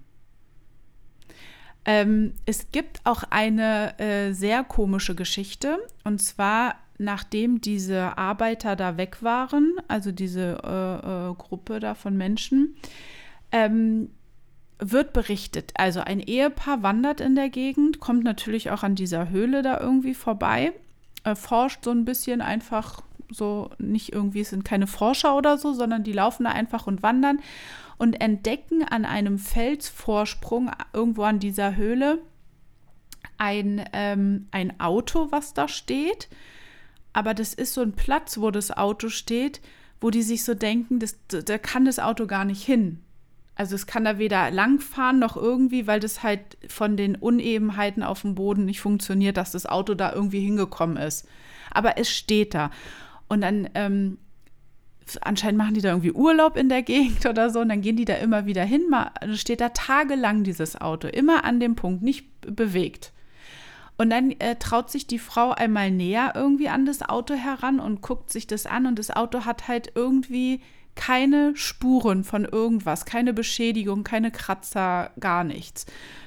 Ähm, es gibt auch eine äh, sehr komische Geschichte, und zwar, nachdem diese Arbeiter da weg waren, also diese äh, äh, Gruppe da von Menschen, ähm, wird berichtet, also ein Ehepaar wandert in der Gegend, kommt natürlich auch an dieser Höhle da irgendwie vorbei, äh, forscht so ein bisschen einfach so, nicht irgendwie, es sind keine Forscher oder so, sondern die laufen da einfach und wandern und entdecken an einem Felsvorsprung irgendwo an dieser Höhle ein, ähm, ein Auto, was da steht. Aber das ist so ein Platz, wo das Auto steht, wo die sich so denken, das, da kann das Auto gar nicht hin. Also es kann da weder langfahren noch irgendwie, weil das halt von den Unebenheiten auf dem Boden nicht funktioniert, dass das Auto da irgendwie hingekommen ist. Aber es steht da. Und dann ähm, anscheinend machen die da irgendwie Urlaub in der Gegend oder so und dann gehen die da immer wieder hin. Mal, steht da tagelang dieses Auto, immer an dem Punkt, nicht bewegt. Und dann äh, traut sich die Frau einmal näher irgendwie an das Auto heran und guckt sich das an und das Auto hat halt irgendwie keine Spuren von irgendwas, keine Beschädigung, keine Kratzer, gar nichts.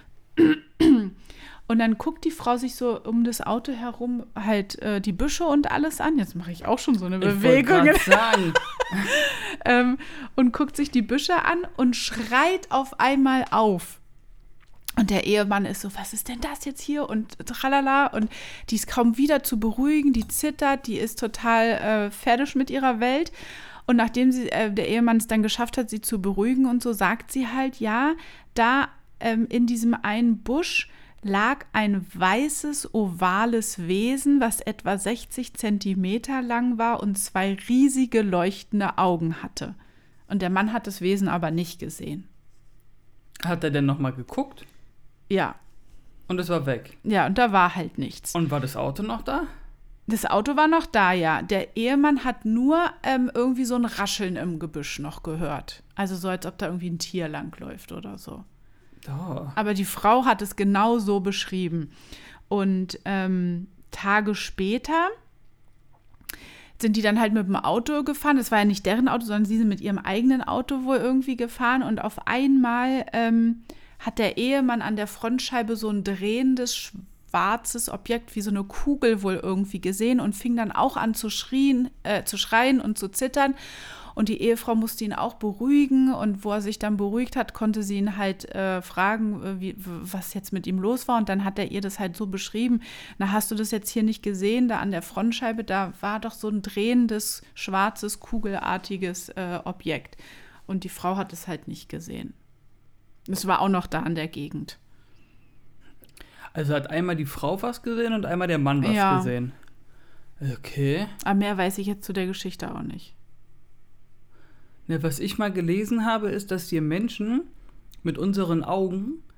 Und dann guckt die Frau sich so um das Auto herum halt äh, die Büsche und alles an. Jetzt mache ich auch schon so eine Bewegung. Ich sagen. ähm, und guckt sich die Büsche an und schreit auf einmal auf. Und der Ehemann ist so, was ist denn das jetzt hier? Und tralala. Und die ist kaum wieder zu beruhigen, die zittert, die ist total äh, fertig mit ihrer Welt. Und nachdem sie, äh, der Ehemann es dann geschafft hat, sie zu beruhigen und so, sagt sie halt, ja, da ähm, in diesem einen Busch lag ein weißes, ovales Wesen, was etwa sechzig Zentimeter lang war und zwei riesige leuchtende Augen hatte. Und der Mann hat das Wesen aber nicht gesehen. Hat er denn nochmal geguckt? Ja. Und es war weg? Ja, und da war halt nichts. Und war das Auto noch da? Das Auto war noch da, ja. Der Ehemann hat nur ähm, irgendwie so ein Rascheln im Gebüsch noch gehört. Also so, als ob da irgendwie ein Tier langläuft oder so. Oh. Aber die Frau hat es genau so beschrieben. Und ähm, Tage später sind die dann halt mit dem Auto gefahren. Das war ja nicht deren Auto, sondern sie sind mit ihrem eigenen Auto wohl irgendwie gefahren. Und auf einmal ähm, hat der Ehemann an der Frontscheibe so ein drehendes, schwarzes Objekt wie so eine Kugel wohl irgendwie gesehen und fing dann auch an zu, schrien, äh, zu schreien und zu zittern. Und die Ehefrau musste ihn auch beruhigen und wo er sich dann beruhigt hat, konnte sie ihn halt äh, fragen, wie, was jetzt mit ihm los war. Und dann hat er ihr das halt so beschrieben, na, hast du das jetzt hier nicht gesehen, da an der Frontscheibe, da war doch so ein drehendes, schwarzes, kugelartiges äh, Objekt. Und die Frau hat es halt nicht gesehen. Es war auch noch da in der Gegend. Also hat einmal die Frau was gesehen und einmal der Mann was ja. gesehen. Okay. Aber mehr weiß ich jetzt zu der Geschichte auch nicht. Ja, was ich mal gelesen habe, ist, dass wir Menschen mit unseren Augen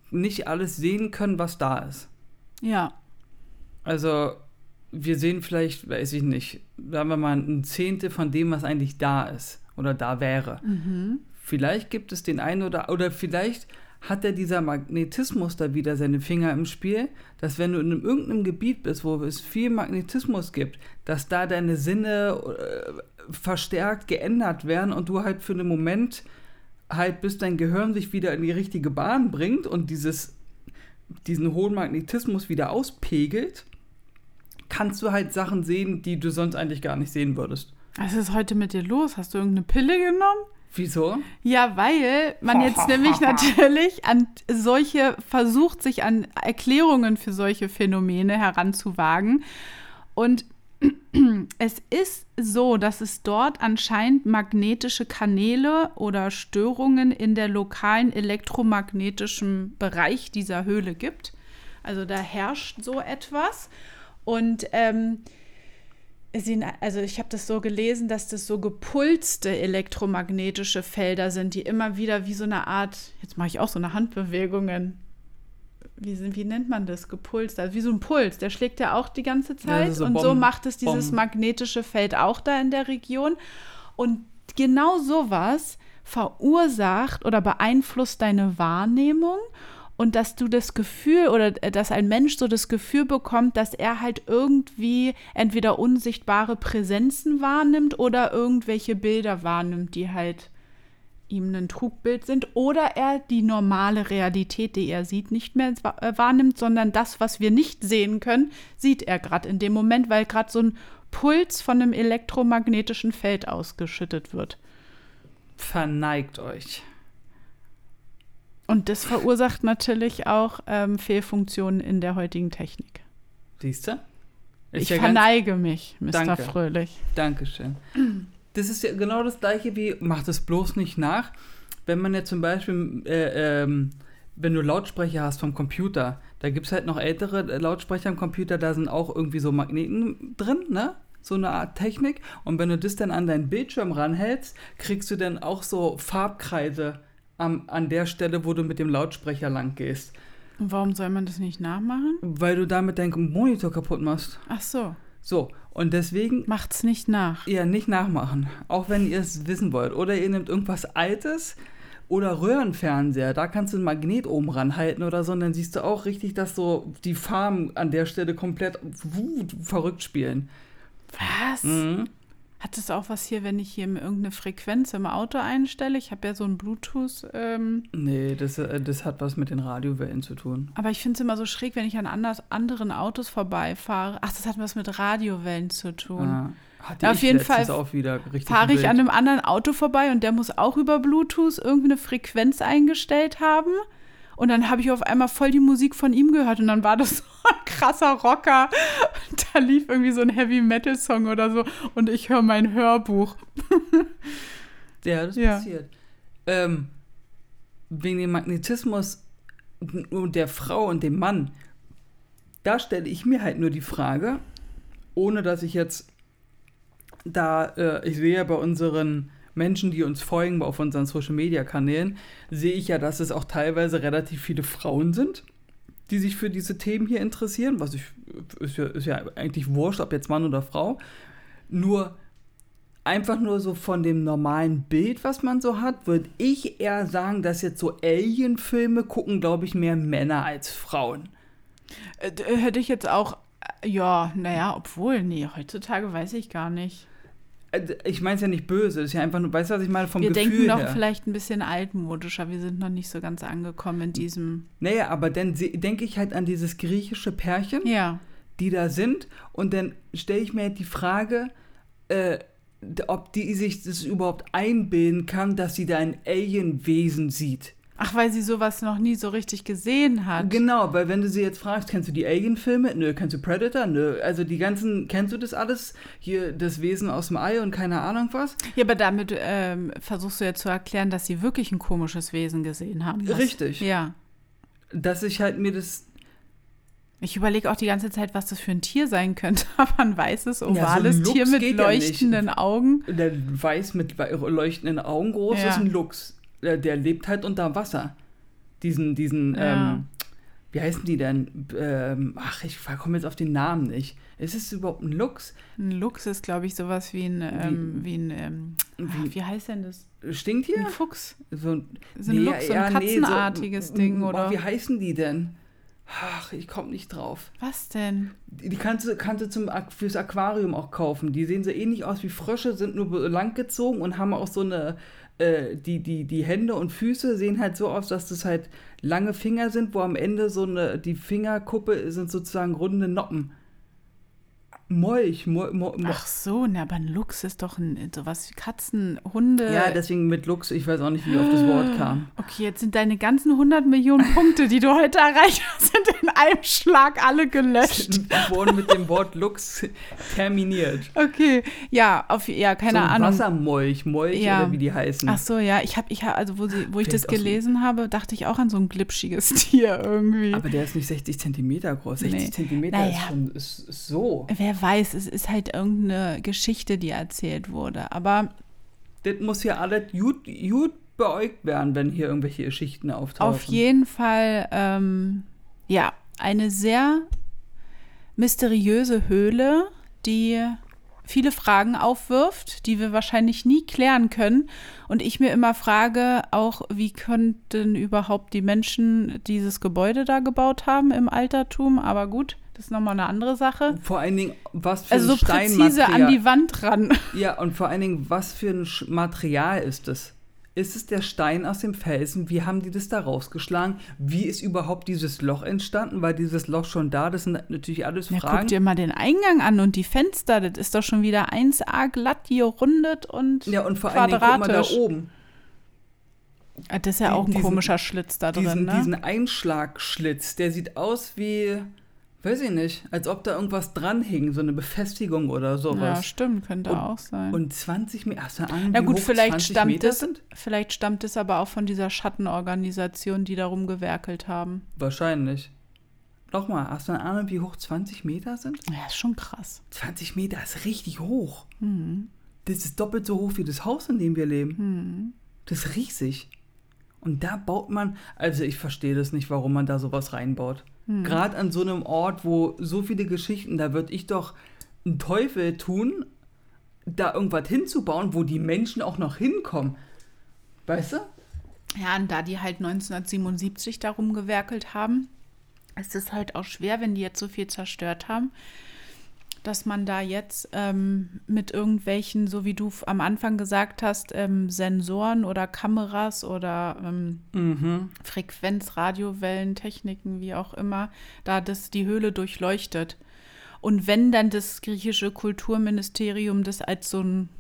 nicht alles sehen können, was da ist. Ja. Also, wir sehen vielleicht, weiß ich nicht, sagen wir mal, ein Zehntel von dem, was eigentlich da ist oder da wäre. Mhm. Vielleicht gibt es den einen oder, oder vielleicht hat ja dieser Magnetismus da wieder seine Finger im Spiel, dass wenn du in einem, irgendeinem Gebiet bist, wo es viel Magnetismus gibt, dass da deine Sinne äh, verstärkt geändert werden und du halt für einen Moment halt, bis dein Gehirn sich wieder in die richtige Bahn bringt und dieses, diesen hohen Magnetismus wieder auspegelt, kannst du halt Sachen sehen, die du sonst eigentlich gar nicht sehen würdest. Was ist heute mit dir los? Hast du irgendeine Pille genommen? Wieso? Ja, weil man jetzt nämlich natürlich an solche versucht, sich an Erklärungen für solche Phänomene heranzuwagen. Und es ist so, dass es dort anscheinend magnetische Kanäle oder Störungen in der lokalen elektromagnetischen Bereich dieser Höhle gibt. Also da herrscht so etwas. Und ähm, Sie, also ich habe das so gelesen, dass das so gepulste elektromagnetische Felder sind, die immer wieder wie so eine Art, jetzt mache ich auch so eine Handbewegungen, wie, sind, wie nennt man das, gepulst, also wie so ein Puls, der schlägt ja auch die ganze Zeit ja, so und Bomben, so macht es dieses Bomben. magnetische Feld auch da in der Region und genau sowas verursacht oder beeinflusst deine Wahrnehmung. Und dass du das Gefühl oder dass ein Mensch so das Gefühl bekommt, dass er halt irgendwie entweder unsichtbare Präsenzen wahrnimmt oder irgendwelche Bilder wahrnimmt, die halt ihm ein Trugbild sind. Oder er die normale Realität, die er sieht, nicht mehr wahrnimmt, sondern das, was wir nicht sehen können, sieht er gerade in dem Moment, weil gerade so ein Puls von einem elektromagnetischen Feld ausgeschüttet wird. Verneigt euch. Und das verursacht natürlich auch ähm, Fehlfunktionen in der heutigen Technik. Siehst du? Ich ja verneige ganz... mich, Mister Danke. Fröhlich. Dankeschön. Das ist ja genau das Gleiche wie, macht es bloß nicht nach, wenn man ja zum Beispiel, äh, ähm, wenn du Lautsprecher hast vom Computer, da gibt es halt noch ältere Lautsprecher im Computer, da sind auch irgendwie so Magneten drin, ne? So eine Art Technik. Und wenn du das dann an deinen Bildschirm ranhältst, kriegst du dann auch so Farbkreise An, an der Stelle, wo du mit dem Lautsprecher lang gehst. Und warum soll man das nicht nachmachen? Weil du damit deinen Monitor kaputt machst. Ach so. So, und deswegen... Macht's nicht nach. Ja, nicht nachmachen. Auch wenn ihr es wissen wollt. Oder ihr nehmt irgendwas Altes oder Röhrenfernseher. Da kannst du ein Magnet oben ranhalten oder so. Und dann siehst du auch richtig, dass so die Farben an der Stelle komplett wuh, verrückt spielen. Was? Mhm. Hat das auch was hier, wenn ich hier irgendeine Frequenz im Auto einstelle? Ich habe ja so ein Bluetooth. Ähm nee, das, das hat was mit den Radiowellen zu tun. Aber ich finde es immer so schräg, wenn ich an anders, anderen Autos vorbeifahre. Ach, das hat was mit Radiowellen zu tun. Ah, hatte ja, ich auf jeden Fall auch wieder richtig fahre ich wild. an einem anderen Auto vorbei und der muss auch über Bluetooth irgendwie eine Frequenz eingestellt haben. Und dann habe ich auf einmal voll die Musik von ihm gehört und dann war das so ein krasser Rocker. Da lief irgendwie so ein Heavy-Metal-Song oder so und ich höre mein Hörbuch. Ja, das ja. passiert. Ähm, wegen dem Magnetismus der Frau und dem Mann, da stelle ich mir halt nur die Frage, ohne dass ich jetzt da, äh, ich sehe ja bei unseren Menschen, die uns folgen auf unseren Social-Media-Kanälen, sehe ich ja, dass es auch teilweise relativ viele Frauen sind, die sich für diese Themen hier interessieren, was ich, ist ja, ist ja eigentlich wurscht, ob jetzt Mann oder Frau, nur einfach nur so von dem normalen Bild, was man so hat, würde ich eher sagen, dass jetzt so Alien-Filme gucken, glaube ich, mehr Männer als Frauen. Äh, hätte ich jetzt auch, ja, naja, obwohl, nee, heutzutage weiß ich gar nicht. Ich meine es ja nicht böse, das ist ja einfach nur, weißt du, was ich meine, vom wir Gefühl her. Wir denken noch vielleicht ein bisschen altmodischer, wir sind noch nicht so ganz angekommen in diesem... Naja, aber dann denke ich halt an dieses griechische Pärchen, ja. die da sind und dann stelle ich mir halt die Frage, äh, ob die sich das überhaupt einbilden kann, dass sie da ein Alienwesen sieht. Ach, weil sie sowas noch nie so richtig gesehen hat. Genau, weil wenn du sie jetzt fragst, kennst du die Alien-Filme? Nö. Kennst du Predator? Nö. Also die ganzen, kennst du das alles? Hier, das Wesen aus dem Ei und keine Ahnung was? Ja, aber damit ähm, versuchst du ja zu erklären, dass sie wirklich ein komisches Wesen gesehen haben. Was? Richtig. Ja. Dass ich halt mir das... Ich überlege auch die ganze Zeit, was das für ein Tier sein könnte. Aber ein weißes, ovales ja, so Tier mit leuchtenden ja Augen. Der weiß mit leuchtenden Augen groß ja. ist ein Luchs. Der, der lebt halt unter Wasser. diesen, diesen, Ja. ähm, wie heißen die denn? Ähm, ach, ich komme jetzt auf den Namen nicht. Ist es überhaupt ein Luchs? Ein Luchs ist, glaube ich, sowas wie ein, ähm, wie, ein, ähm, wie- wie heißt denn das? Stinktier? Ein Fuchs. So ein, So ein Luchs, so ein katzenartiges so, Ding, boah, oder? Wie heißen die denn? Ach, ich komme nicht drauf. Was denn? Die kannst du, kannst du zum, Ak- fürs Aquarium auch kaufen. Die sehen so ähnlich aus wie Frösche, sind nur langgezogen und haben auch so eine, äh, die, die, die Hände und Füße sehen halt so aus, dass das halt lange Finger sind, wo am Ende so eine, die Fingerkuppe sind sozusagen runde Noppen. Molch, Mo, Mo, Mo. Ach so, ne, aber ein Luchs ist doch ein, sowas wie Katzen, Hunde. Ja, deswegen mit Luchs, ich weiß auch nicht, wie ich auf das Wort kam. Okay, jetzt sind deine ganzen hundert Millionen Punkte, die du heute erreicht hast, sind in einem Schlag alle gelöscht. Wurden mit dem Wort Luchs terminiert. Okay, ja, auf, ja, keine so ein Ahnung. Wassermolch, Molch Ja. oder wie die heißen. Ach so, ja, ich habe, ich hab, also wo, sie, wo ich Vielleicht das aus dem- gelesen habe, dachte ich auch an so ein glitschiges Tier irgendwie. Aber der ist nicht sechzig Zentimeter groß. sechzig Nee. Zentimeter Naja. ist schon ist, ist so. Wer weiß, es ist halt irgendeine Geschichte, die erzählt wurde. Aber Das muss ja alles gut, gut beäugt werden, wenn hier irgendwelche Geschichten auftauchen. auf jeden Fall, ähm, ja, eine sehr mysteriöse Höhle, die viele Fragen aufwirft, die wir wahrscheinlich nie klären können. Und ich mir immer frage, auch wie könnten überhaupt die Menschen dieses Gebäude da gebaut haben im Altertum? Aber gut, das ist nochmal eine andere Sache. Vor allen Dingen, was für Also ein so präzise Steinmaterial. an die Wand ran. Ja, und vor allen Dingen, was für ein Sch- Material ist es? Ist es der Stein aus dem Felsen? Wie haben die das da rausgeschlagen? Wie ist überhaupt dieses Loch entstanden? War dieses Loch schon da? Das sind natürlich alles Ja, Fragen. guck dir mal den Eingang an und die Fenster. Das ist doch schon wieder eins A glatt gerundet und ja, und vor allen Dingen, guck mal da quadratisch. oben. Ah, das ist ja Die- auch ein diesen- komischer Schlitz da drin, Diesen, ne? diesen Einschlagschlitz, der sieht aus wie, weiß ich nicht, als ob da irgendwas dran hing, so eine Befestigung oder Ja, sowas. stimmt, könnte Und- auch sein. Und zwanzig Meter, hast du eine Ahnung, Na wie gut, hoch vielleicht zwanzig stammt Meter es, sind? vielleicht stammt es aber auch von dieser Schattenorganisation, die darum gewerkelt haben. Wahrscheinlich. Nochmal, hast du eine Ahnung, wie hoch zwanzig Meter sind? Ja, ist schon krass. zwanzig Meter ist richtig hoch. Mhm. Das ist doppelt so hoch wie das Haus, in dem wir leben. Mhm. Das ist riesig. Und da baut man, also ich verstehe das nicht, warum man da sowas reinbaut. Mhm. Gerade an so einem Ort, wo so viele Geschichten, da würde ich doch einen Teufel tun, da irgendwas hinzubauen, wo die Menschen auch noch hinkommen. Weißt du? Ja, und da die halt neunzehnhundertsiebenundsiebzig darum gewerkelt haben, ist es halt auch schwer, wenn die jetzt so viel zerstört haben, dass man da jetzt ähm, mit irgendwelchen, so wie du f- am Anfang gesagt hast, ähm, Sensoren oder Kameras oder ähm, Mhm. Frequenz, Radiowellen, Techniken, wie auch immer, da das die Höhle durchleuchtet. Und wenn dann das griechische Kulturministerium das als so ein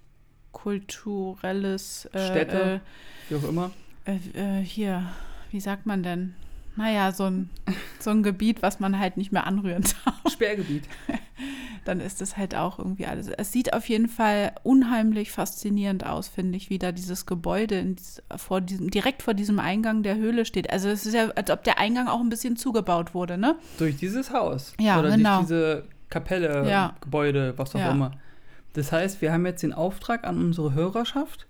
kulturelles äh, Städte. Wie auch immer. äh, äh, äh, hier, wie sagt man denn? Naja, so ein, so ein Gebiet, was man halt nicht mehr anrühren darf. Sperrgebiet. Dann ist das halt auch irgendwie alles. Es sieht auf jeden Fall unheimlich faszinierend aus, finde ich, wie da dieses Gebäude in, dies- vor diesem, direkt vor diesem Eingang der Höhle steht. Also es ist ja, als ob der Eingang auch ein bisschen zugebaut wurde, ne? Durch dieses Haus. Ja, Oder genau. durch diese Kapelle, Ja. Gebäude, was auch Ja. immer. Das heißt, wir haben jetzt den Auftrag an unsere Hörerschaft.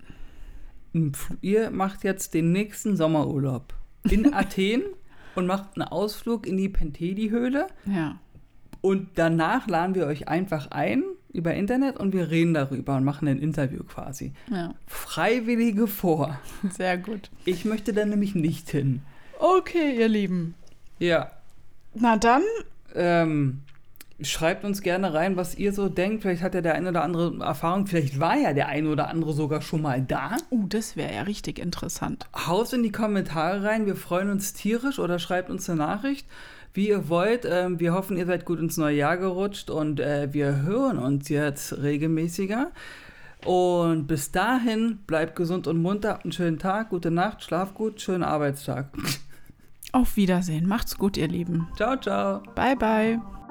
Ihr macht jetzt den nächsten Sommerurlaub in Athen und macht einen Ausflug in die Penteli-Höhle. Ja. Und danach laden wir euch einfach ein über Internet und wir reden darüber und machen ein Interview quasi. Ja, Freiwillige vor. sehr gut. Ich möchte da nämlich nicht hin. Okay, ihr Lieben. Ja, Na dann, ähm, schreibt uns gerne rein, was ihr so denkt. Vielleicht hat ja der eine oder andere Erfahrung. Vielleicht war ja der eine oder andere sogar schon mal da. uh, das wäre ja richtig interessant. Haut in die Kommentare rein. Wir freuen uns tierisch oder schreibt uns eine Nachricht, wie ihr wollt. Ähm, wir hoffen, ihr seid gut ins neue Jahr gerutscht und äh, wir hören uns jetzt regelmäßiger. Und bis dahin, bleibt gesund und munter, habt einen schönen Tag, gute Nacht, schlaf gut, schönen Arbeitstag. Auf Wiedersehen. Macht's gut, ihr Lieben. Ciao, ciao. Bye, bye.